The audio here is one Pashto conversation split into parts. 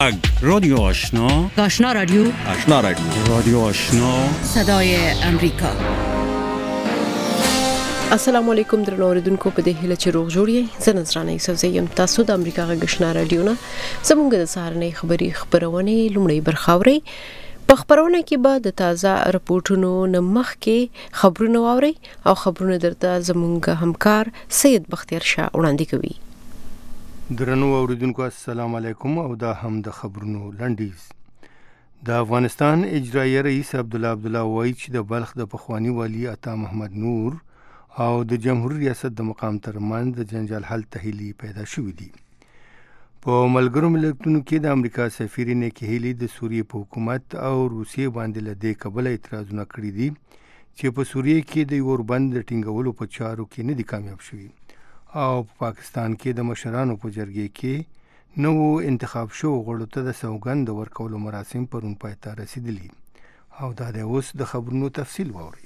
رادیو آشنا، آشنا رادیو، آشنا رادیو، رادیو آشنا، صدای امریکا. السلام علیکم درنو اوریدونکو، په دې هیله چې روغ جوړ یې. زه نذرانه یوسفزۍ یم. تاسو د امریکا غږ آشنا رادیو نه زموږ د سهارنۍ خبرونه لومړی برخاوري. په خبرونه کې به د تازه رپورټونو نمخ کې خبرونه واوري او خبرونه درته زموږ همکار سید بختیار شاه وړاندې کوي. درنو اوریدونکو السلام علیکم او دا هم د خبرونو لنډیز. د افغانستان اجرایي رئیس عبدالله وایي چې د بلخ د پخوانی والی عطا محمد نور او د جمهوریت ریاست د مقام ترمنځ د جنجال حل تهیلي پیدا شوې دي. په ملګرو ملتونو کې د امریکا سفیر نیکی هیلی د سوریې په حکومت او روسیې باندې له دې کبله اعتراضونه کړي دي چې په سوریې کې د اوربند د ټینګولو په چارو کې نه دي کامیاب شوي او په پاکستان کې د مشرانو په جرګې کې نو انتخاب شو غړو ته د سوګند ورکولو مراسم پرون پای ته رسیدلی او دا د اوس د خبرونو تفصیل واوري.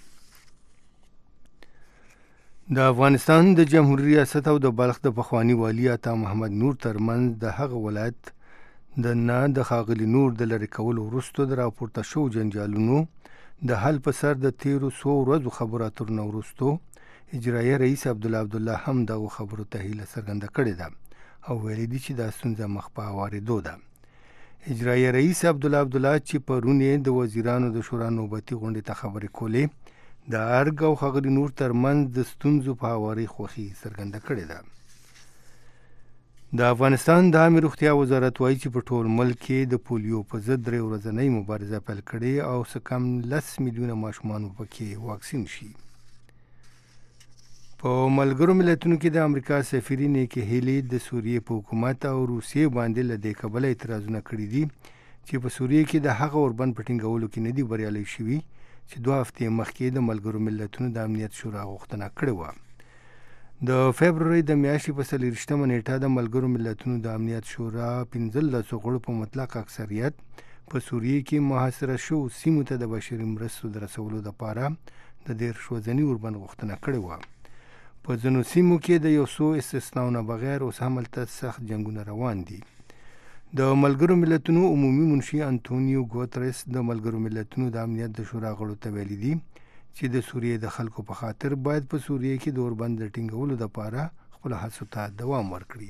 د افغانستان د جمهوریت ریاست او د بلخ د پخوانی والی عطا محمد نور ترمنځ د هغه ولایت د نه د ښاغلي نور د لرې کولو وروسته د راپورته شو جنجالونو د حل په سر د تیرو 100 ورځو خبرو اترو وروسته اجرایي رئیس عبدالله هم دغه خبرو ته هیله څرګنده کړې ده او ویلي دي چې دا ستونزه مخ په اورېدو ده. اجرایي رئیس عبدالله چې پرون د وزیرانو د شورا نوبتي غونډې ته خبرې کولې د ارګ او ښاغلي نور ترمنځ د ستونزو په هواري خوښي څرګنده کړې ده. د افغانستان د عامه روغتیا وزارت وایي چې په ټول ملک کې د پولیو په ضد 3 ورځنۍ مبارزه پیل کړې او څه کم 10 میلیونه ماشومان پکې واکسین شي. په ملګرو ملتونو کې د امریکا سفیر نیکی هیلی د سوریې په حکومت او روسیې باندې له دې کبله اعتراضونه کړي دي چې په سوریې کې د هغه اوربند په ټینګولو کې نه دي بریالي شوي چې 2 هفتې مخکې د ملګرو ملتونو د امنیت شورا غوښتنه کړې وه. د فبروري د میاشتې په 24 نیټه د ملګرو ملتونو د امنیت شورا 15 غړو په مطلق اکثریت په سوریې کې محاصره شو سیمو ته د بشري مرستو د رسولو لپاره د 10 ورځني اوربند غوښتنه کړې وه. په ځینو سیمو کې د یو څو استثناونه بغیر اوس هم هلته سخت جنګونه روان دي. د ملګرو ملتونو عمومي منشي انټونیو ګوتریس د ملګرو ملتونو د امنیت د شورا غړو ته ویلي دي چې د سوریې د خلکو په خاطر باید په سوریې کې د اوربند د ټینګولو لپاره خپل هڅو ته دوام ورکړي.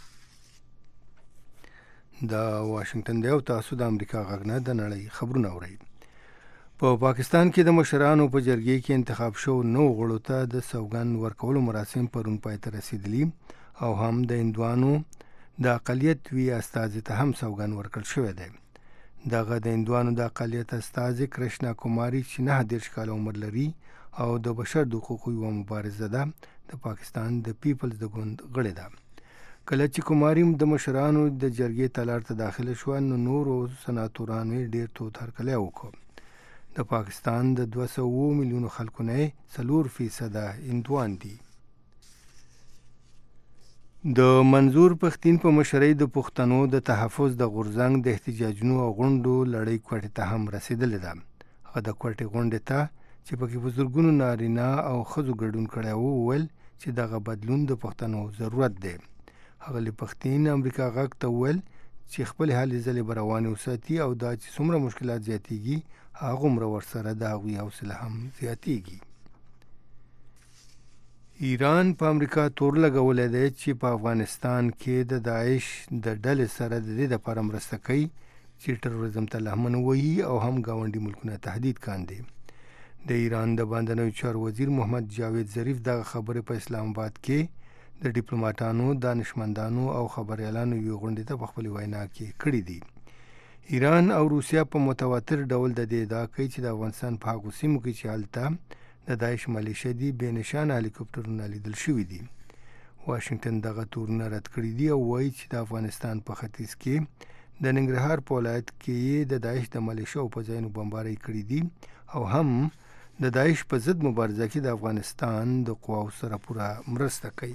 د واشنگټن دی او تاسو د امریکا غږ نه د نړۍ خبرونه اورئ. په پاکستان کې د مشرانو په جرګې کې انتخاب شو 9 غړو ته د سوګند ورکولو مراسم پرون پای ته رسیدلی او هم د هندوانو د اقلیت وی استازي ته هم سوګند ورکړل شوی دی. دغه د هندوانو د اقلیت استازي کرشنا کوماری چې 9 کال عمر لري او د بشر د حقوقو یوه مبارزه ده د پاکستان د پیپلز د ګوند غړې ده. کله چې کوماری د مشرانو د جرګې تالار ته داخله شو نو نورو سناتورانو ډیر توت هرکلی وکړ. د پاکستان د 200 میلیونو خلکو نه 4% هندوان دي. د منظور پښتين په مشرۍ د پښتنو د تحفظ د غورځنګ د احتجاجونو او غونډو لړۍ کوټې ته هم رسیدلې ده. هغه د کوټې غونډې ته چې پکې بزرګونو نارینه او ښځو ګډون کړی وو وویل چې دغه بدلون د پښتنو ضرورت دی. هغه پښتين امریکا غږ ته وویل چې خپل حالې ځلې به روانې وساتي او دا چې څومره مشکلات زیاتېږي هغومره ورسره د هغوی حوصله هم زیاتېږي. ایران په امریکا تور لګولی دی چې په افغانستان کې د داعش د ډلې سره د دې دپاره مرسته کوي چې ټروریزم ته لهمن ووهي او هم ګاونډي ملکونه تهدید کاندي. د ایران د باندنیو چارو وزیر محمد جاوید ظریف دغه خبرې په اسلام آباد کې د ډیپلوماټانو، دانشمندانو او خبریالانو یوې غونډې ته په خپلې وینا کې کړي دي. ایران او روسیا په متواتر ډول د دې ادعا کوي چې د افغانستان په هغو سیمو کې چې هلته د داعش ملیشه دي بې نشانه هلیکوپټرونه لیدل شوي دي. واشنګټن دغه تورونه رد کړي دي او وایي چې د افغانستان په ختیځ کې د ننګرهار په ولایت کې د داعش د ملیشه په ځایونو بمبارۍ کړي دي او هم د داعش په ضد مبارزه کې د افغانستان د قواو سره پوره مرسته کوي.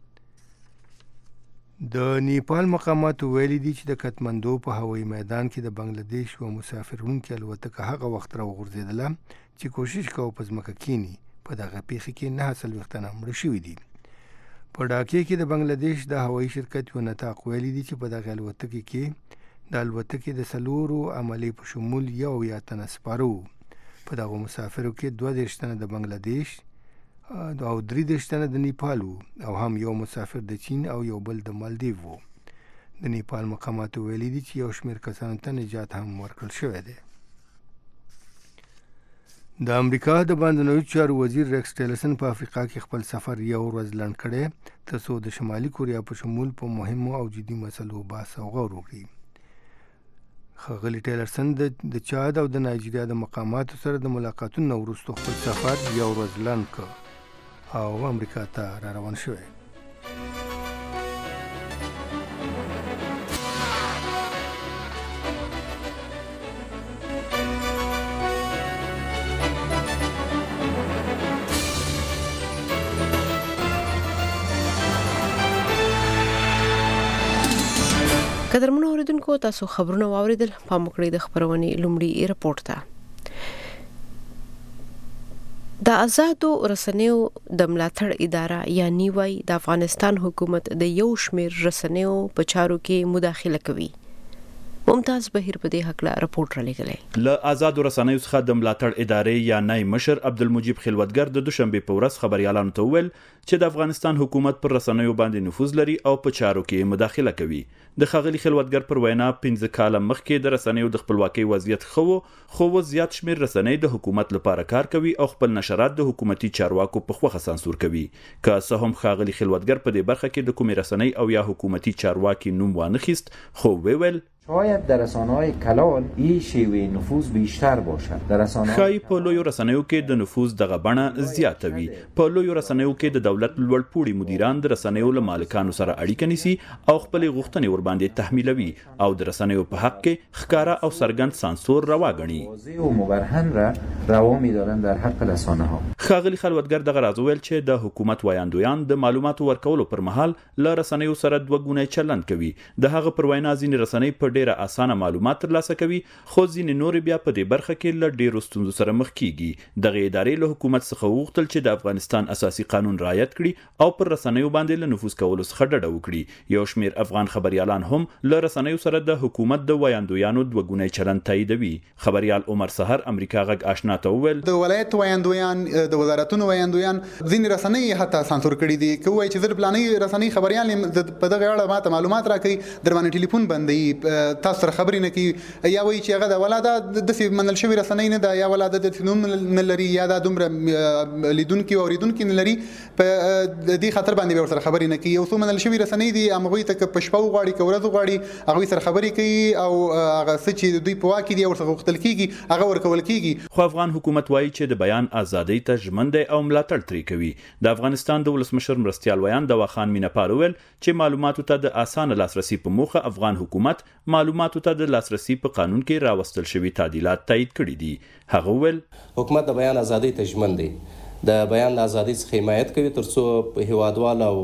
د نیپال مقاماتو ویلي دي چې د کټمندو په هوایي میدان کې د بنګلادیش یوه مسافروونکې الوتکه هغه وخت راوغورځېدله چې کوشش کوه په ځمکه کښېني. په دغه پیښې کې 49 تنه مړه شوي دي. په ډاکې کې د بنګلادیش د هوایي شرکت یو نطاق ویلي دي چې په دغه الوتکې کې د الوتکې د څلورو عملې په شمول 1 تنه سپاره وو. په دغو مسافرو کې 22 تنه د بنگلاديش او 23 تنه د نیپال وو او هم یو مسافر د چین او یو بل د مالدیو وو. د نیپال مقاماتو ویلي دي چې یو شمېر کسانو ته نجات هم ورکړل شوی دی. د امریکا د بهرنیو چارو وزیر ریکس ټیلرسن په افریقا کې خپل سفر یو ورځ لنډ کړی ترڅو د شمالي کوریا په شمول په مهمو او جدي مسلو بحث او غور وکړي. ښاغلي ټیلرسن د چاد او د نایجیریا د مقاماتو سره د ملاقاتونو وروسته خپل سفر یو ورځ لنډ کړ او امریکا ته را روان شوی. قدرمنو اوریدونکو تاسو خبرونه واوریدل. پام وکړئ د خبرونې لومړی رپورټ ته. د آزادو رسنیو د ملاتړ اداره یا نیوای د افغانستان حکومت د یو شمېر رسنیو په چارو کې مداخله کوي. ممتاز بهیر په دې حق له رپورټ را لګلې. له آزادو رسنیو څخه د ملاتړ ادارې یا نای مشر عبدالمجید خلوتګر د دوشنبه په ورځ خبريالانو ته وویل چې د افغانستان حکومت پر رسنیو باندې نفوذ لري او په چارو کې مداخله کوي. د ښاغلي خلوتګر پر وینا 15 کاله مخکې د رسنیو د خپلواکۍ وضعیت خو زیات شمیر رسنۍ د حکومت لپاره کار کوي او خپل نشرات د حکومتي چارواکو په خوخه سانسور کوي. که څه هم ښاغلي خلوتګر په دې برخه کې د کومې رسنۍ او یا حکومتي چارواکي نوم وانخیست، خو ویل شاید در رسانه‌های کلان این شیوه نفوذ بیشتر باشد. در رسانه‌های خای په لویو رسنیو کې د نفوذ دغه بڼه زیاته وي. په لویو رسنیو کې د دولت لوړپوړي مدیران د رسنیو له مالکانو سره اړیکه نیسي او خپل غوښتنې ور باندې تحمیلوي او د رسنیو په حق کې ښکارا او څرګند سانسور روا ګڼي. واضح و مبرهن را روا می‌دارند در حق رسانه‌ها. ښاغلي خلوتګر دغه راز ویل چې د حکومت وایاندویان د معلوماتو ورکولو پر مهال له رسنیو سره دوه ګونی چلند کوي. د هغه پر وینا ځینې رسنۍ په ډیره اسانه معلومات ترلاسه کوي، خو ځینې نور بیا په دې برخه کې له ډیرو ستونزو سره مخ کیږي. دغه ادارې له حکومت څخه وغوښتل چې د افغانستان اساسي قانون رعایت کړي او پر رسنیو باندې له نفوذ کولو څخه ډډه وکړي. یو شمېر افغان خبريالان هم له رسنیو سره د حکومت د وایاندویانو دوه ګونی چلند تاییدوي. خبريال عمر سحر امریکا غږ آشنا ته وویل د ولایت وایاندویان د وزارتونو وایاندویان ځینې رسنۍ حتی سانسور کړي دي. کوي چې زر پلانې رسنۍ خبريال په دغه اړه ماته معلومات راکړي، در باندې ټلیفون بندي، تاسو سره خبرې نه کوي، یا وایي چې هغه د ولاده د سی منل شوی رسنۍ نه ده، یا ولاده د تنوم نه لري، یا د دومره لیدونکو او اوریدونکو نه لري. په دې خاطر باندې ور سره خبرې نه کوي. او څو منل شوی رسنۍ دي هغه ته په شپه غواړي که ورځ غواړي هغه سره خبرې کوي او هغه څه چې دوی په واکې دي ور سره غوښتل کیږي هغه ورکول کیږي. خو افغان حکومت وایي چې د بیان ازادۍ ته ژمن دی او ملاتړ ترې کوي. د افغانستان د ولسمشر مرستیال ویان دوا خان میناپال ویل چې معلوماتو ته د اسانه لاسرسي په موخه افغان حکومت معلوماتو ته د لاسرسي په قانون کې راوستل شوی تعدیلات تایید کړي دي. هغه ویل حکومت د بیان ازادۍ ته ژمن دی، د بیان ازادۍ څخه حمایت کوي ترڅو هیوادوال او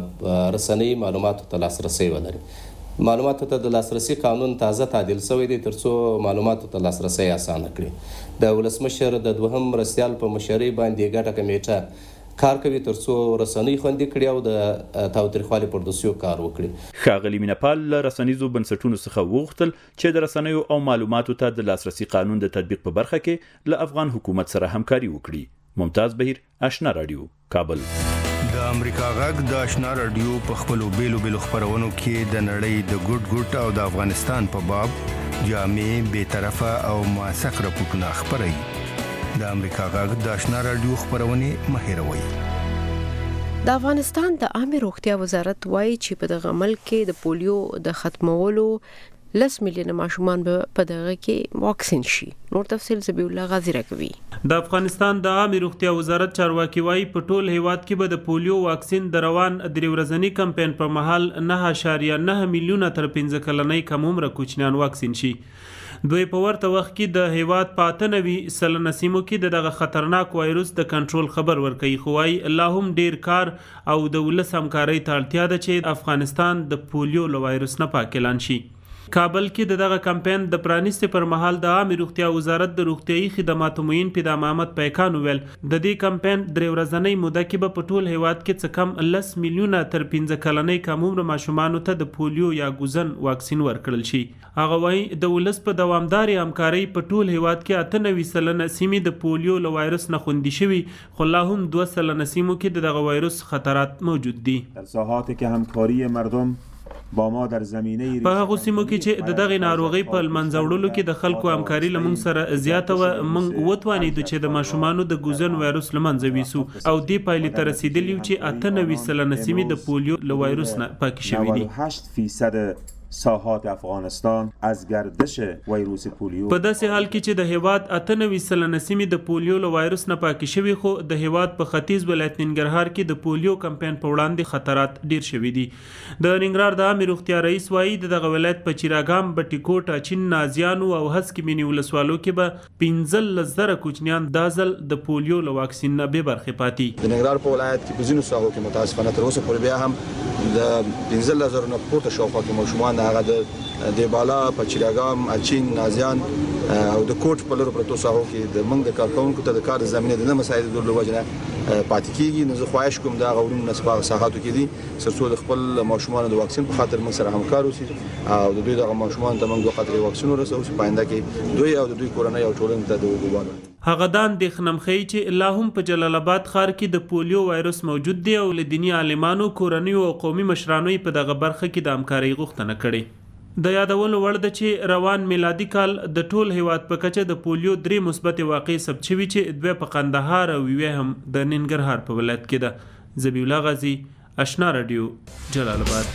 رسنۍ معلوماتو ته لاسرسي ولري. معلوماتو ته د لاسرسي قانون تازه تعدیل شوی دی ترڅو معلوماتو ته لاسرسي اسانه کړي. د ولسمشر د دوهم مرستیال په مشرۍ باندې ګډه کمیټه کار کوي ترڅو رسنۍ خوندي کړي او د تاوتریخوالي پر دوسیو کار وکړي. ښاغلي میناپال له رسنیزو بنسټونو څخه وغوښتل چې د رسنیو او معلوماتو ته د لاسرسي قانون د تطبیق په برخه کې له افغان حکومت سره همکاري وکړي. ممتاز بهیر، آشنا رادیو، کابل. د امریکا غږ د آشنا رادیو په خپلو بیلو خبرونو کې د نړۍ د ګډ او د افغانستان په باب جامع، بی‌طرفه او موثق راپورټونه خپروي. د امریکا غږ د آشنا رادیو خبرونه مهیروي. د افغانستان د عامه روغتیا وزارت وایي چې په دغه ملک کې د پولیو د ختمولو 10 میلیونه ماشومان په دغه کې واکسین شي. نور تفصیل زبیح الله غازی راکوي. د افغانستان د عامه روغتیا وزارت چارواکي وایي په ټول هیواد کې به د پولیو واکسین د روان درې ورځنی کمپاین په مهال 9.9 میلیونه تر 15 کلنۍ کم عمره کوچنیان واکسین شي. دوی په ورته وخت کې د هیواد په 98% سیمو کې دغه خطرناک وایروس د کنټرول خبر ورکوي. خو وايي الله هم ډیر کار او د ولس همکارۍ ته اړتیا ده چې افغانستان د پولیو له وایروس نه پاک اعلان شي. کابل کې دغه کمپاین د پرانیست پر مهال د عامه روغتیا وزارت د روغتيایي خدماتو معین پیدا محمد پیکان ویل د دې کمپاین درې ورځنۍ موده کې به په ټول هیواد کې څه کم 10 میلیونه تر 15 کلنۍ کم عمر ماشومان ته د پولیو یا ګوزن واکسین ورکړل شي. هغه وایي د ولس په دوامداري همکاري په ټول هیواد کې 98% سیمې د پولیو له وایرس نه خوندي شوي، خو لا هم 2% سیمو کې دغه وایرس خطرات موجود دي. در ساحاتی که همکاری مردم با ما در زمینه په هغه سیمو کې چې دغه ناروغي په منځوړلو کې د خلکو همکاري لمون سره زیاته و موږ وتوانیدو چې د ماشومانو د ګوزن وایرس لمنځه ویسو او دې پایلې ته رسیدلی چې 98% سیمې د پولیو له وایرس نه پاک شوي دي. 98% ساحات افغانستان از گردش ویروس پولیو. په داسې حال کې چې د هیواد 98% سیمې د پولیو له وایرس نه پاک شوي، خو د هیواد په ختیځ ولایت ننګرهار کې د پولیو کمپاین په وړاندې خطرات ډیر شوي دي. د ننګرهار د عامه روغتیا رئیس وایي دغه ولایت په چیراګام، بټیکوټ، اچین، نازیانو او هسک مینی ولسوالو کې به 15,000 کوچنیان د ځل د پولیو له واکسین نه بې برخې پاتې. د ننګرهار په ولایت کې په ځینو ساحو کې متاسفانه تر اوسه پورې بیا هم د 15,000 نه پورته شاوخوا کې ماشومان هغه د بالا په چیراګام، اچین، نازیان او د کوټ په لور پروتو ساحو کې د منګ د کارکونکو ته د کار زمينه د نه مساعد د وجنه پاتې کیږي. نو زه خواهش کوم دا غوړون نسبه ساحاتو کې دي سرسو د خپل ماشومان د واکسین په خاطر موږ سره همکار اوسي او د دوی د ماشومان ته موږ د خاطر واکسین ورسوو چې پاینده کې دوی او د دوی کورنۍ او ټولنې ته د وګورو. هغه دان د خنمخی چې الله هم په جلال آباد ښار کې د پولیو وایرس موجود دی او لدینی عالمانو، کورنیو او قومي مشرانو په دغه برخه کې د همکارۍ غوښتنه کړې. د یادولو وړ ده چې روان میلادي کال د ټول هیواد په کچه د پولیو 3 مثبت واقعې ثبت شوي چې 2 په قندهار او 1 هم د ننګرهار په ولایت کې ده. ذبیح الله غازی، آشنا رادیو، جلال آباد.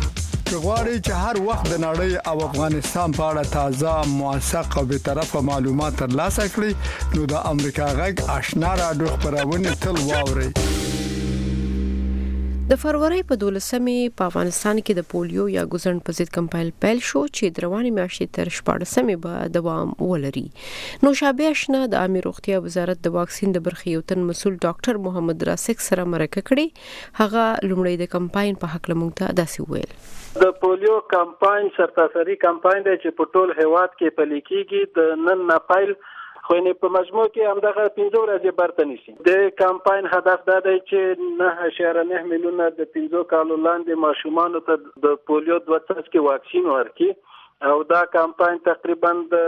غواړئ چې هر وخت د نړۍ او افغانستان په اړه تازه، موثق او به طرفه معلومات ترلاسه کړئ نو د امریکا غږ آشنا رادیو خبرونه تل واورئ. د فروری په 12مې په افغانستان کې د پولیو یا ګوزن په ضد کمپاین پیل شو چې د رواني میاشتې تر 14مې به دوام ولري. نو شابه آشنا د عامه روغتیا وزارت د واکسین د برخې یو تن مسول ډاکټر محمد راسک سره مرکه کړې. هغه لومړی د کمپاین په حق لمونږ ته داسې ویل: د پولیو کمپاین سرتاسري کمپاین دی چې په ټول هیواد کې پلي کیږي. د نن نه پیل خو نه په مجموع کې همدغه 15 ورځې برته نشي. د کمپاین هدف دا دی چې 9.9 میلیونه د 15 کالو لاندې ماشومان ته د پولیو 2 څاڅکي واکسین ورکړي او دا کمپاین تقریبا د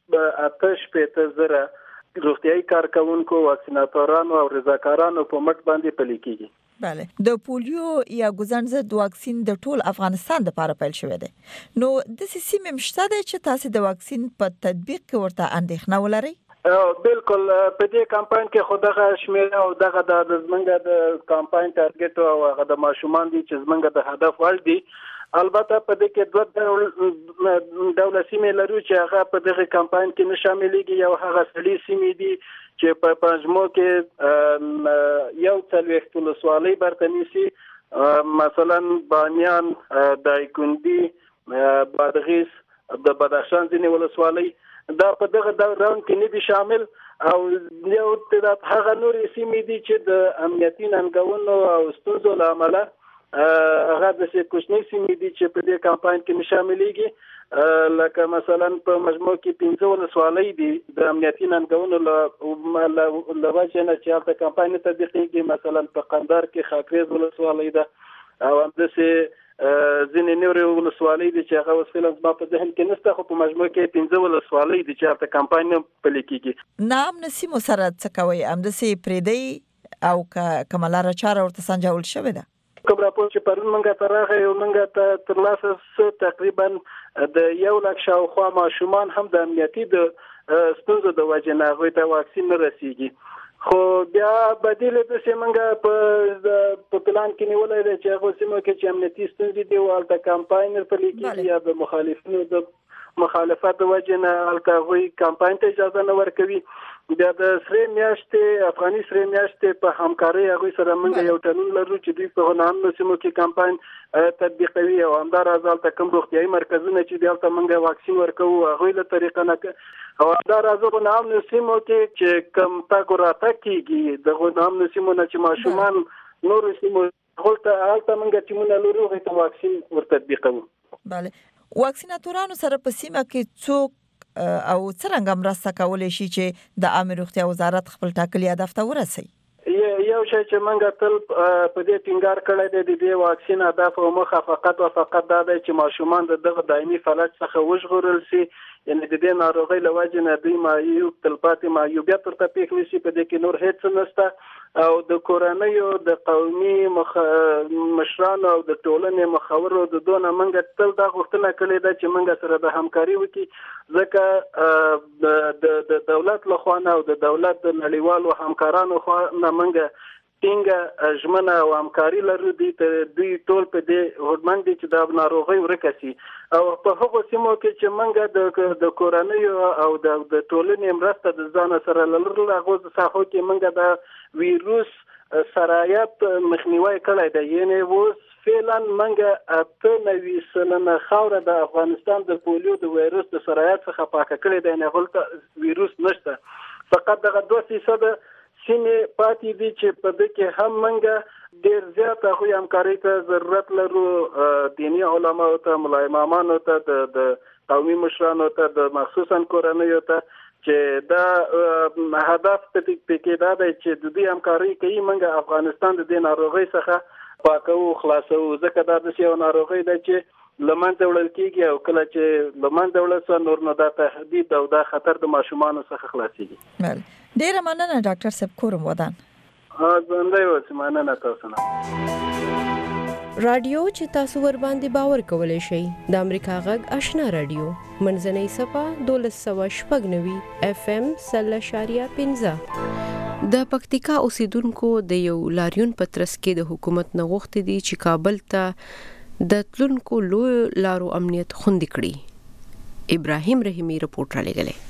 8,000 روغتيایي کارکونکو، واکسیناتورانو او رضاکارانو په مټ باندې پلي کیږي. بله، د پولیو یا ګوزن ضد واکسین د ټول افغانستان لپاره پیل شوی دی. نو د سیمې مشته دی چې تاسو د واکسین په تطبیق کې ورته اندېښنه ولرئ؟ بالکل په دې کمپاین کې خودغه شمیره او دغه د زمنګ د کمپاین ټارګټ او هغه د ماشومان دي چې زمنګ د هدف وړ دي. البته په دې کې 2 ډول سیمې لرو چې هغه په دغه کمپاین کې نه شاملېږي. یو هغه سړي سیمې دي چې په پنځمو کې یو څلوېښت ولسوالۍ برته نیسي، مثلا بامیان، دایکنډي، بادغیس، د بدخشان ځینې ولسوالۍ دا په دغه دوران کې نه دي شامل. او یو تعداد هغه نورې سیمې دي چې د امنیتي ننګونو او ستونزو له امله هغه د کوچنۍ سیمې دي چې په دې کمپاین کې نه شاملېږي. لکه مثلا په مجموع کې 15 ولسوالۍ دي د امنیتي ننګونو له وجې نه چې هلته کمپاین تطبیقېږي. مثلا په قندهار کې خاکریز ولسوالۍ ده او همداسې ځینې نورې ولسوالۍ دي چې هغه اوس فعلا زما په ذهن کې نشته، خو په مجموع کې 15 ولسوالۍ دي چې هلته کمپاین نه پلي کېږي. نامنه سیمو سره څه کوئ؟ همداسې پرېږدئ او که کومه لاره چاره ورته سنجول شوې ده؟ کوم راپور چې پرون موږ ته راغی او موږ ته ترلاسه تقریبا د 1 لک شاوخوا ماشومان هم د امنیتي د ستونزو د وجې نه هغوی ته واکسین نه رسیږي. خو بیا بدیل د سیمنګ په پلان کې نیولای دی چې هغه سیمو کې چې امنیتي ستونزې دي او هلته کمپاین پلي کېږي یا د مخالفینو د مخالفت د وجې نه هلته هغوی کمپاین ته اجازه نه ورکوي. بیا د سرې میاشتې افغاني سرې میاشتې په همکارۍ هغوی سره موږ یو تړون لرو چې دوی په نهمو سیمو کې کمپاین تطبیقوي او همداراز هلته کوم روغتیایي مرکزونه چې دي هلته موږ واکسین ورکوو هغوی له طریقه نه او همداراز په نهمو سیمو کې چې کوم تګ راتګ کېږي دغو نهمو سیمو نه چې ماشومان نورو سیمو هلته موږ ټیمونه لرو هغوی ته واکسین ورتطبیقوو. بله، واکسیناتورانو سره په سیمه کې څوک او څنګه مرسته کولای شي چې د عامه روغتیا وزارت خپل ټاکلي هدف ته ورسوي؟ یو شی چې موږ تل په دې ټینګار کړی دی د دې واکسین هدف او موخه فقط دا دی چې ماشومان دغه دایمي فلج څخه وژغورل شي، یعنی د دې ناروغۍ له وجې نه دوی معیوب تلپاتې معیوبیت ورته پېښ نه شي. په دې کې نور هېڅ نشته او د کورنیو د قومي مشرانو او د ټولنې مخورو د دونه موږ تل دا غوښتنه کړې ده چې موږ سره د همکاري وکړي، ځکه د دولت له خوا نه او د دولت د نړیوالو همکارانو خوا نه موږ ټینګه ژمنه او همکاري لرو. دوی ټول په دې هوډمن دي چې د ناروغۍ ورکه شي او په هغو سیمو کې چې موږ د کورنیو او د ټولنې مرسته د ځان سره لرل، هغو ساحو کې موږ د ویروس سرایت مخنیوی کړی دی. یعنی اوس فعلا موږ 98% خاوره د افغانستان د پولیو د ویروس د سرایت څخه پاکه کړې ده، نه هلته ویروس نشته. فقط دغه 2% سیمې پاتې دي چې په دې کې هم موږ ډېر زیات هغوی همکارۍ ته ضرورت لرو، دیني علماو ته، ملا امامانو ته، د قومي مشرانو ته، د مخصوصا کورنیو ته، چې دا هدف پکې دا دی چې د دې همکارۍ کوي موږ افغانستان د دې ناروغۍ څخه پاکو خلاصو، ځکه دا د یو ناروغۍ ده چې لمنځه وړل کېږي او کله چې لمنځه وړل سو نور نو دا تهدید او دا خطر د ماشومانو څخه خلاصېږي. ډیره مننه ډاکټر صاحب کورم ودان. ژوندی اوسئ. مننه تاسو نه. رادیو چې تاسو ور باندې باور کولای شئ د امریکا غږ آشنا رادیو منځنۍ صفه 1290 FM 0.15 د پکتیکا اوسیدونکو د یو لاریون په ترڅ کې د حکومت نه غوښتي دي چې کابل ته د تلونکو لوی لارو امنیت خوندي کړي. ابراهیم رحیمی رپورټ را لګلې.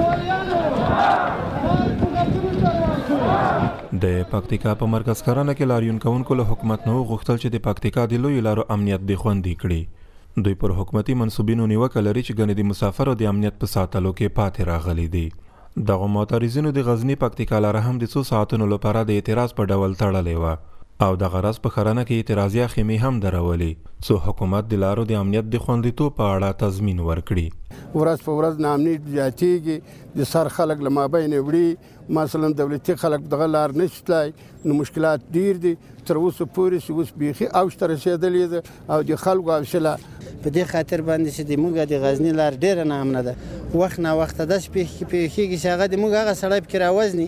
د پکتیکا په مرکز کارانه کې لاریون کوونکو له حکومت نه غوښتل چې د پکتیکا د لوی لارو امنیت د خوندي کړي. دوی پر حکومتي منسوبینو نیوکه لري چې ګڼې د مسافرو د امنیت په ساتلو کې پاتې راغلي دي. دغه معترضینو د غزنی پکتیکا لاره هم د 2 ساعتونو لپاره د اعتراض په ډول تړلې و او د غرض په خرانه کې اعتراضیه خیمې هم درولې څو حکومت د لارو د امنیت د خوندیتوب په اړه تضمین ورکړي. ورځ په ورځ ناامنیت زیاتېږي، د سر خلک له مابین وړي، مثلا دولتي خلک دغه لار نشي تلای، نو مشکلات ډیر دي. تر اوسه پورې چې اوس بیخي اوج ته رسېدلې ده او د خلکو حوصله په دې خاطر باندې چې د موږ د غزنی لار ډیره ناامنه ده. وخت نه وخت داس پیښیږي چې هغه د موږ هغه سړی پکې راوزني،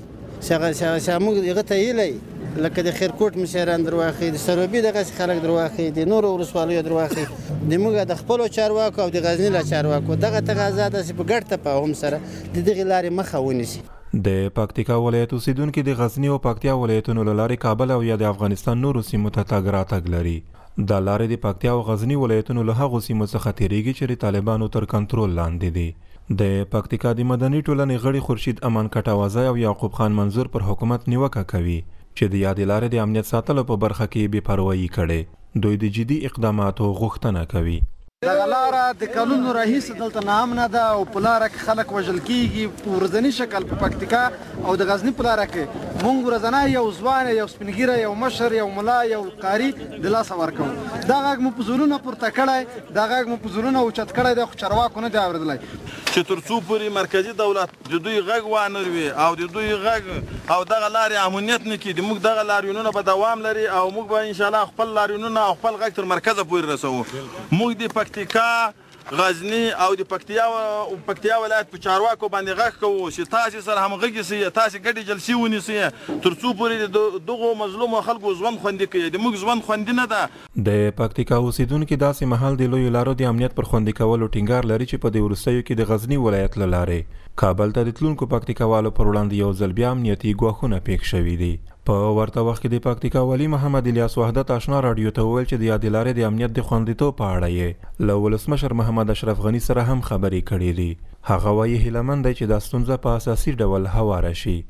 چې موږ هغه ته هیله لکه د خیرکوټ مشران درواخي، د سروبي دغه خلک درواخي، د نور ولسوالیو درواخي، د موږ د خپل چارواکو او د غزنی لا چارواکو دغه تقاضا ده چې په ګډ تفاهم سره د دغه لارې مخه ونیسي. د پکتیکا ولایت اوسیدونکو د غزنی او پکتیا ولایتونو له لارې کابل او یا د افغانستان نورو سیمو ته تګ راتګ لري. دا لارې د پکتیا او غزنی ولایتونو له هغو سیمو څخه تیریږي چې د طالبانو تر کنټرول لاندې دي. د پکتیکا د مدني ټولنې غړي خورشید امان کټاوازی او یعقوب خان منظور پر حکومت نیوکه کوي چې د یادې لارې د امنیت ساتلو په برخه کې بې پروایي کړې. دوی د جدي اقداماتو غوښتنه کوي. دغه لاره د کلونو راهیسې دلته ناامنه ده او په لاره کې خلک وژل کېږي په ورځني شکل په پکتیکا او د غزني په لاره کې. موږ ورځنی یو ځوان، یو سپینګیره، یو مشر، یو ملا، یو قاري د لاسه ورکوو. دا غږ مو په زړونو پورته کړی، دا غږ مو په زړونو اوچت کړی دی، خو چارواکو نه دی اورېدلی. چې تر څو پورې مرکزي دولت د دوی غږ وانروي او د دوی غږ او دغه لارې امنیت نه کړي، موږ دغه لاریونونه به دوام لري او موږ به انشاءالله خپل لاریونونه او خپل غږ تر مرکزه پورې رسوو. موږ د پکتیکا، غزنی او د پکتیا ولایت په چارواکو باندې غږ کوو چې تاسې سره همغږي سئ، تاسې ګډې جلسې ونیسئ تر څو پورې دغو مظلومو خلکو ژوند خوندي کړي. د موږ ژوند خوندي نه ده. د پکتیکا اوسیدونکي داسې مهال د لویو لارو د امنیت پر خوندي کولو ټینګار لري چې په دې وروستیو کې د غزنی ولایت له لارې کابل ته د تلونکو پکتیکاوالو پر وړاندې یو ځل بیا امنیتي ګواښونه پیښ شوي دي. په ورته وخت کې د پکتیکا والی محمد الیاس وحدت آشنا رادیو ته وویل چې د یادې لارې د امنیت د خوندیتوب په اړه یې له ولسمشر محمد اشرف غني سره هم خبرې کړې دي. هغه وایي هیله مند دی چې دا ستونزه په اساسي ډول هواره شي.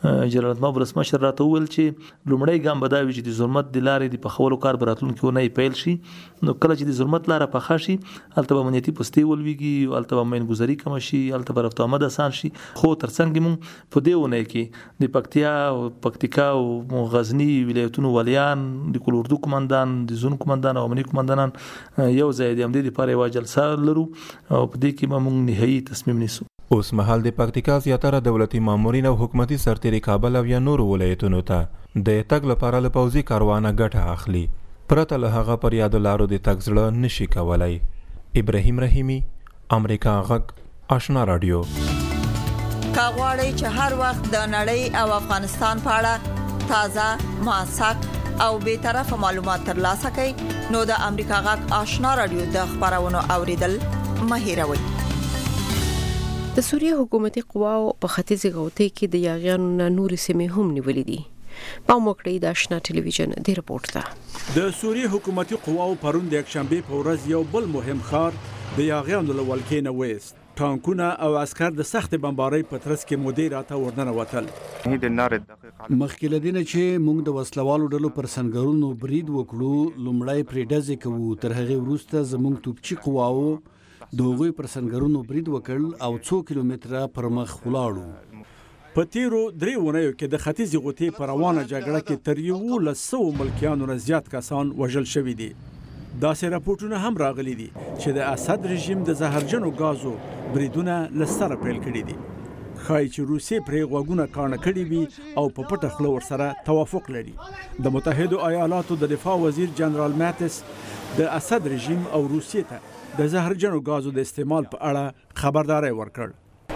جنرال ماب ولسمشر راته وویل چې لومړی ګام به دا وي چې د ظلمت د لارې د پخولو کار به راتلونکي اونۍ پیل شي. نو کله چې د ظلمت لاره پخه شي هلته به امنیتي پوستې ولویږي، هلته به مینګزاري کمه شي، هلته به رفت آمد اسان شي. خو ترڅنګ موږ په دې اونۍ کې د پکتیا او پکتیکا او غزني ولایتونو والیان، د کل اردو قمندان، د زون قمندان او امنیتي قمندانان یو ځای د همدې لپاره یوه جلسه لرو او په دې کې به موږ نهایي تصمیم نیسو. اوس مهال د پکتیکا زیاتره دولتي مامورین او حکومتي سرتیري کابل او یا نورو ولایتونو ته د تګ لپاره له پوځي کاروانه ګټه اخلي، پرته له هغه پر یادو لارو د تګ زړه نشي کولی. ابراهیم رحیمي، امریکا غږ، آشنا رادیو. کا غواړئ چې هر وخت د نړۍ او افغانستان په اړه تازه، موثق او بې طرفه معلومات ترلاسه کړئ نو د امریکا غږ آشنا رادیو د خبرونو اوریدل مه هېروئ. د سوریه حکومتي قواو په ختیځ غوطې کې د یاغیانو نه نورې سیمې هم نیولې دي. پام وکړئ د آشنا ټلویزیون د رپورټ ته. د سوریه حکومتي قواو پرون د یکشنبه په ورځ یو بل مهم ښار د یاغیانو له ولکې نه ویست. ټانکونه او عسكر د سخت بمبارۍ په ترڅ کې مودې راته ورننوتل. مخکې له دې چې موږ د وسلوالو ډلو پر سنګرونو برید وکړو، لومړی پرې ډزې کوو، تر هغې وروسته زموږ توپچي قواو د هغوی پر سنګرونو برید وکړ او 2 کیلومتره پر مخ ولاړو. په تیرو 3 اونیو کې د ختیځ غوطې په روانه جګړه کې تر 100 ملکیانو نه زیات کسان وژل شوي دي. داسې راپورټونه هم راغلي دي چې د اسد رژیم د زهرجنو غازو بریدونه له سره پیل کړي دي. ښایي چې روسیې پرې غوږونه کاڼه کړي وي او په پټه خوله ورسره توافق لري. د متحدو ایالاتو د دفاع وزیر جنرال ماتس د اسد رژیم او روسیې ته د زهرجنو غازو د استعمال په اړه خبرداري ورکړ.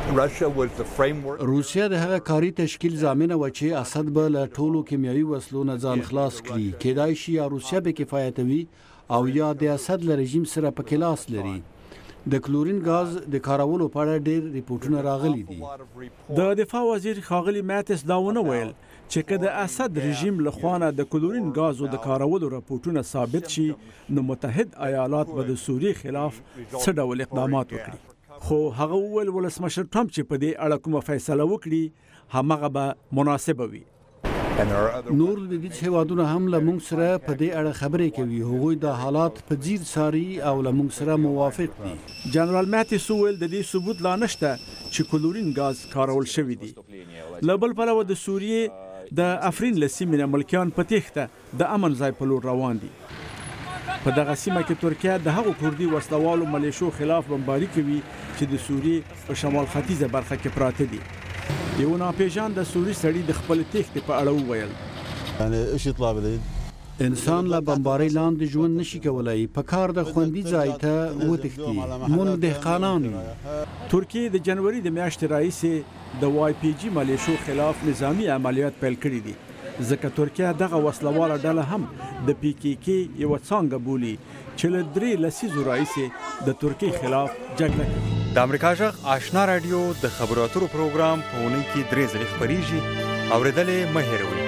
روسیا د هغه کاری تشکیل ضامن و چې اسد به له ټولو کیمیاوي وسلو نه ځان خلاص کړي. کېدای شي یا روسیا به کفایت وي او یا د اسد له رژیم سره په کلاس لري. د کلورین غاز د کارولو په اړه ډېر ریپورتونه راغلي دي. د دفاع وزیر ښاغلي ماتس دا ونه ویل چې که د اسد رژیم له خوا د کلورین غازو د کارولو راپورټونه ثابت شي نو متحد ایالات به د سوریې خلاف څه ډول اقدامات وکړي. خو هغه وویل ولسمشر ټرمپ چې په دې اړه کومه فیصله وکړي همغه به مناسبه وي. نور لویدیځ هیوادونه هم له موږ سره په دې اړه خبرې کوي. هغوی د حالات په ځیر څاري او له موږ سره موافق دي. جنرال ماتیس وویل د دې ثبوت لا نشته چې کلورین غاز کارول شوی دي. له بل پلوه د سوریې د افرین له سیمې نه ملکیان په تېښته د امن ځای په لور روان دي. په دغه سیمه کې ترکیه د هغو کردي وسلوالو ملیشو خلاف بمباري کوي چې د سوریې په شمال ختیځه برخه کې پراته دي. یو ناپېژانده سوري سړي د خپل تېښتې په اړه وویل انسان له بمبارۍ لاندې ژوند نشي کولای، په کار د خوندي ځای ته وتښتي. مونږ دهقانان یو. ترکیه د جنوري د میاشتې راهیسې د واي پی جي ملیشو خلاف نظامی عملیات پیل کړي دي، ځکه ترکیه دغه وسلواله ډله هم د پی کې کې یو څنګه بولی چې له 3 لسیزو راهیسې د ترکیه خلاف جګړه کوي. د امریکا غږ آشنا رادیو د خبرو اترو پروګرام په اونۍ کې 3 ځلې خپریږي. اوریدلې مه هېروئ.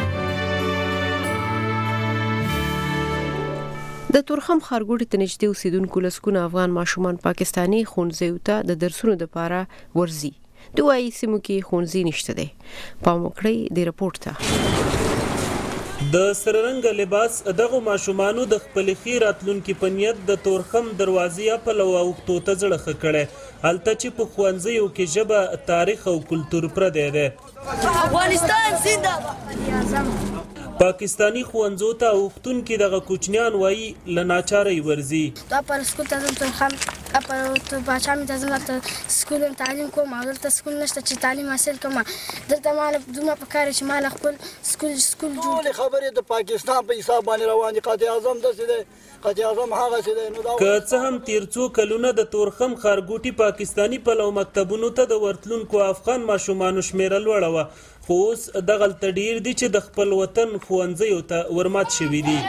د تورخم ښارګوټي ته نږدې اوسېدونکو لسګونه افغان ماشومان پاکستاني ښوونځیو ته د درسونو دپاره ورځي. د وایي سیمو کې ښوونځي نشته دی. پام وکړئ د رپورټ ته. د سررنګ لباس دغه ماشومانو د خپل خیر راتلونکي په نیت د تورخم دروازې په لور اوختو ته زړه خکړه. هلته چې په ښوونځیو کې ژبه، تاریخ او کلتور پردی دی. افغانستان زنده. پاکستانی ښوونځو ته اوختونکي دغه کوچنیان وایي له ناچارۍ ورځي. دا پر سکول ته ځم تورخم، پر باچا مې ته ځم هلته سکول تعلیم کوم او دلته سکول نشته چې تعلیم حاصل کوم. دلته ماله دومره پکار چې ماله خپل سکول جوړ. ټولې خبرې د پاکستان په حساب باندې روان دي. قائد اعظم داسې دی، قائد اعظم هغسې دی. نو که څه هم تیر څو کلونه د تورخم ښارګوټي پاکستاني پلو مکتبونو ته د ورتلونکو افغان ماشومانو شمیره لوړه وه، خو اوس دغلته ډیر دي چې د خپل وطن ښوونځیو ته ورمات شوي دي.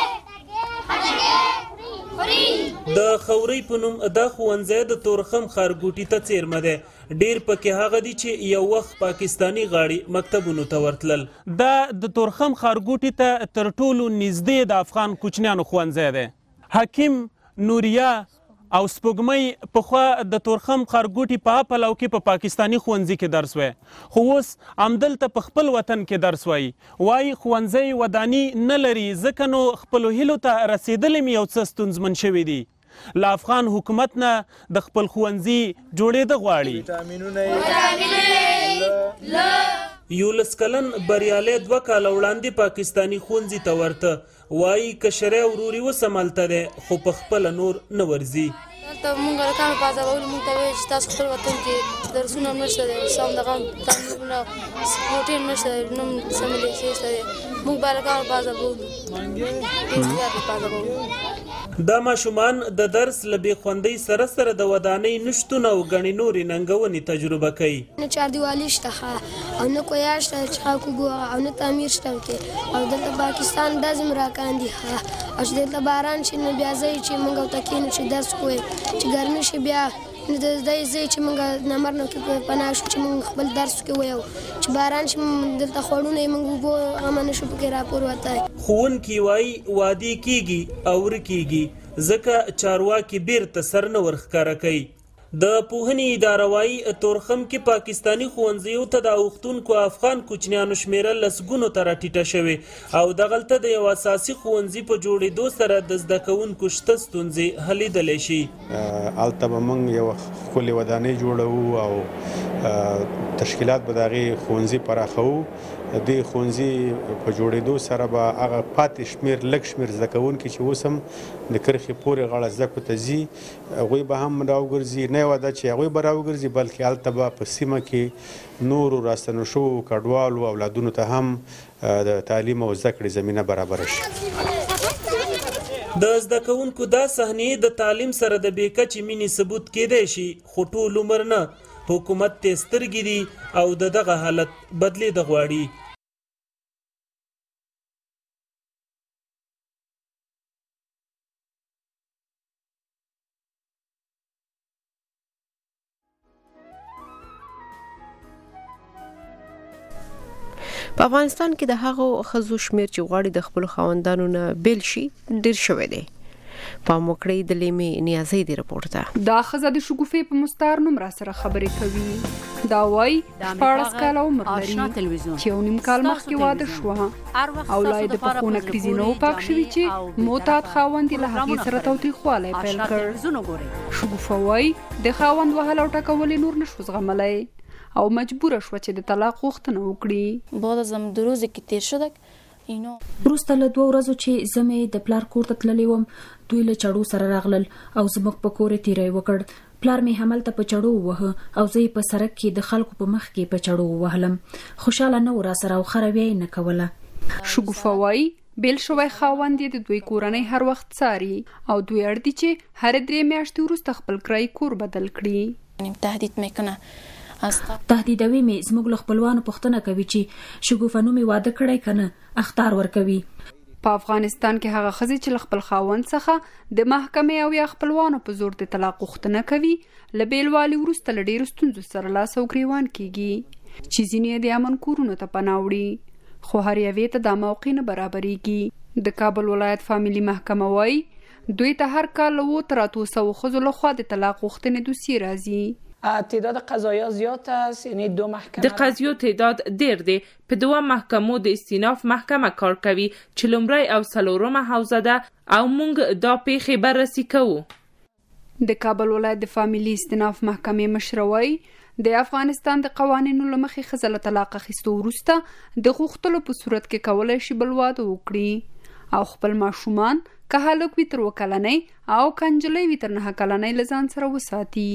د خورۍ په نوم دا ښوونځی د تورخم ښارګوټي ته څیرمه دی. ډیر پکې هغه دي چې یو وخت پاکستاني غاړي مکتبونو ته ورتلل. دا د تورخم ښارګوټي ته تر ټولو نږدې د افغان کوچنیانو ښوونځی دی. حکیم، نوریا او سپوږمۍ پخوا د تورخم ښارګوټي په پلو کې په پاکستاني ښوونځي کې درس وای، خو اوس همدلته په خپل وطن کې درس وایي. وایي ښوونځی وداني نه لري، ځکه نو خپلو هیلو ته رسېدل یې یو څه ستونزمن شوي دي. له افغان حکومت نه د خپل ښوونځي جوړېده غواړي. 11 کلن بریالی 2 کاله وړاندې پاکستاني ښوونځي ته ورته، وایي کشری ورور یې اوس همالته دی، خو په خپله نور نه ورځي. دلته مونږ هلکانو په عذابولو مونږ ته وایي چې تاسو خپل وطن کې درسونه هم نشته دی، سم دغه تعمیرونه سپورټ هم نشته دی، نوم سمې لیکې نشته دی، مونږ به هلکانو په عذابولو، ډېر زیات په عذابولو. دا ماشومان د درس له بې خوندۍ سره سره د ودانۍ نشتون او ګڼې نورې ننګونې تجربه کوي. نه چاردیوالي شته او نه کویا شته چې خلک وګوري او نه تعمیر شته کې، او دلته پاکستان دا زم راکاندي او چې دلته باران شي نو بیا ځای چې موږ ورته کښېنو چې درس کوی، چې ګرمي شي بیا نو د دې ځای چې موږ نمر نه کې پناه شو چې موږ خپل درس کې وایو، چې باران شي دلته خوړونه یې موږ اوبو هغه نه شو پکې راپور وتی. ښوونکي وایي وادي کېږي او ورکېږي، ځکه چارواکي بیرته سر نه ورښکاره کوي. د پوهنې اداره وایي تورخم کې پاکستاني ښوونځیو ته د اوښتونکو افغان کوچنیانو شمیره لسګونو ته راټیټه شوې او دغلته د یو اساسي ښوونځي په جوړېدو سره د زده کوونکو شته ستونزې حلیدلی شي. هلته به موږ یو ښکلې ودانۍ جوړوو او تشکیلات به د هغې ښوونځي پراخوو. د دې ښوونځي په جوړېدو سره به هغه پاتې شمېر لږ شمېر زده کوونکي چې اوس هم د کرښې پورې غاړه زده کړو ته ځي، هغوی به هم راوګرځي. نه یوه ده چې هغوی به راوګرځي، بلکې هلته به په سیمه کې نورو راستنو شوو کډوالو اولادونو ته هم د تعلیم او زده کړې زمینه برابره شي. د زده کوونکو دا صحنې د تعلیم سره د بې کچې مینې ثبوت کیدی شي، خو ټول عمر نه. حکومت ته سترګې دي او د دغه حالت بدلېده غواړي. په افغانستان کې د هغو ښځو شمیر چې غواړي د خپلو خاوندانو نه بیل شي ډیر شوی دی. پام وکړئ د لیمې نیازۍ دی رپورټ ته. دا ښځه د شګوفې په مستعار نوم را سره خبرې کوي. دا وایي 14 کاله عمر لري چې یو نیم کال مخکې واده شوه او لا یې د پخو نکریزې نه و پاک شوي چې معتاد خاوند یې له هغې سره تاوتریخوالی پیل کړ. شګوفه وایي د خاوند وهل او ټکول یې نور نشو زغملی او مجبوره شوه چې د طلاق غوښتنه وکړي. بعد از هم 2 روزې کې تیر شدک وروسته له 2 ورځو چې زمې د پلار کور ته تللی وم، دوی له چړو سره راغلل او زموږ په کور یې تیری وکړ. پلار مې هملته په چړو ووهه او زه یې په سړک کې د خلکو په مخ کې په چړو ووهلم. خوشحاله نه و راسره او ښه رویه یې نه کوله. شګوفه وایي بیل شوی خاوند یې د دوی کورنۍ هر وخت څاري او دوی اړ دي چې هرې 3 میاشتې وروسته خپل کرایي کور بدل کړي. تهدید میکنه تهدیدوي مې زموږ له خپلوانو پوښتنه کوي چې شګوفه نو مې واده کړی کنه اخطار ورکوي. په افغانستان کې هغه ښځې چې له خپل خاوند څخه د محکمې او یا خپلوانو په زور د طلاق غوښتنه کوي له بیلوالي وروسته له ډېرو ستونزو سره لاس او ګریوان کیږي چې ځینې یې د امن کورونو ته پناه وړي، خو هر یوې ته دا موقع نه برابریږي. د کابل ولایت فامیلي محکمه وایي دوی ته هر کال له 7 تر 800 ښځو لخوا د طلاق غوښتنې دوسیې راځي. تعداد قضایا زیاد است، یعنی 2 محکمه د قضیو تعداد ډیر دی. په 2 محکمو د استیناف محکمه کار کوي چې لومړی او څلورمه حوزه ده او موږ دا پیښې بررسي کوو. د کابل ولایت د فامیلي استیناف محکمې مشر وایي د افغانستان د قوانینو له مخې ښځه له طلاق اخیستو وروسته د غوښتلو په صورت کې کولی شي بل واده وکړي او خپل ماشومان که هلک وي تر 2 کلنۍ او که نجلۍ وي تر 9 کلنۍ له ځان سره وساتي.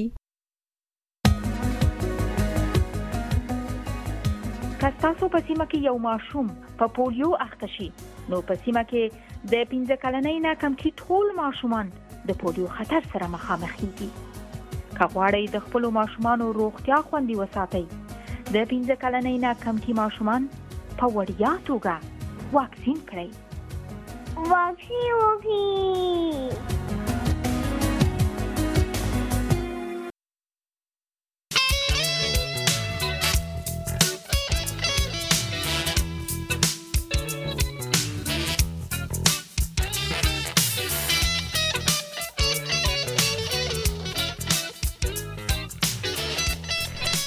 که تاسو په سیمه کې یو ماشوم په پولیو اخته شي نو په سیمه کې د 15 کلنۍ نه کم کې ټول ماشومان د پولیو خطر سره مخامخ دي. که غواړئ د خپلو ماشومانو روغتیا خوندي وساتئ، د 15 کلنۍ نه کم کې ماشومان په وړیا توګه واکسین کړئ. واکسین وکړئ.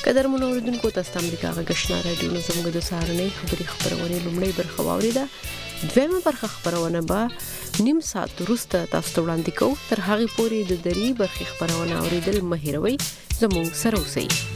قدرمنو اوریدونکو تاسو ته امریکا غږشنا رادیو زموږ د سهارنۍ خبري خبرونه لومړی برخه واوریده. دویمه برخه خبرونه به نیم ساعت وروسته تاسو ته وړاندې کوو. تر هغې پورې د درې برخې خبرونه اوریدل مه هېروئ. زموږ سره اوسئ.